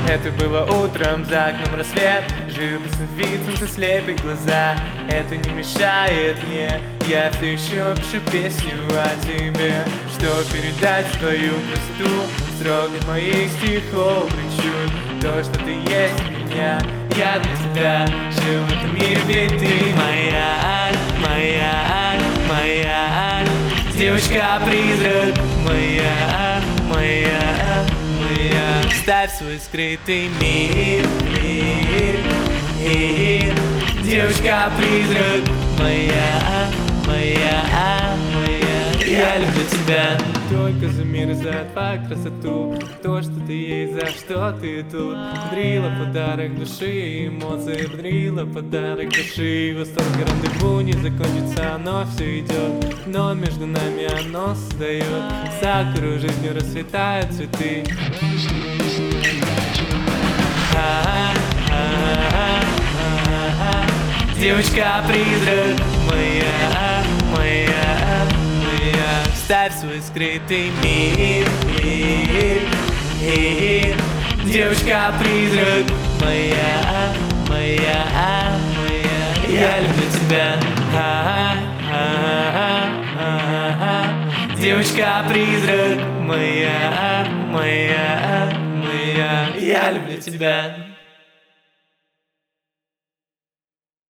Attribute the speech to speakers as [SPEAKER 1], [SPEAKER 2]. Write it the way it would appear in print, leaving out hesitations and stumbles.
[SPEAKER 1] Это было утром, за окном рассвет, живописный вид, солнце слепит глаза. Это не мешает мне, я все еще пишу песню о тебе, что передать твою красоту, строгость моих стихов причуд. То, что ты есть у меня, я для тебя жил в этом мире, ведь ты моя, моя, моя девочка-призрак, моя, моя, моя. Ставь свой скрытый мир, мир, девочка-призрак, моя, моя, моя. Я люблю тебя только за мир и за твою красоту, то, что ты есть, за что ты тут. Подарила подарок души и эмоции, подарила подарок души. Восторг и рандеву не закончится, оно все идет, но между нами оно создает сакуру, жизнью расцветают цветы. Девочка-призрак, моя, моя, моя. Ставь свой скрытый мир, мир. Девочка-призрак, моя, моя, моя. Я люблю тебя. Девочка-призрак, моя, моя, моя. Я люблю тебя.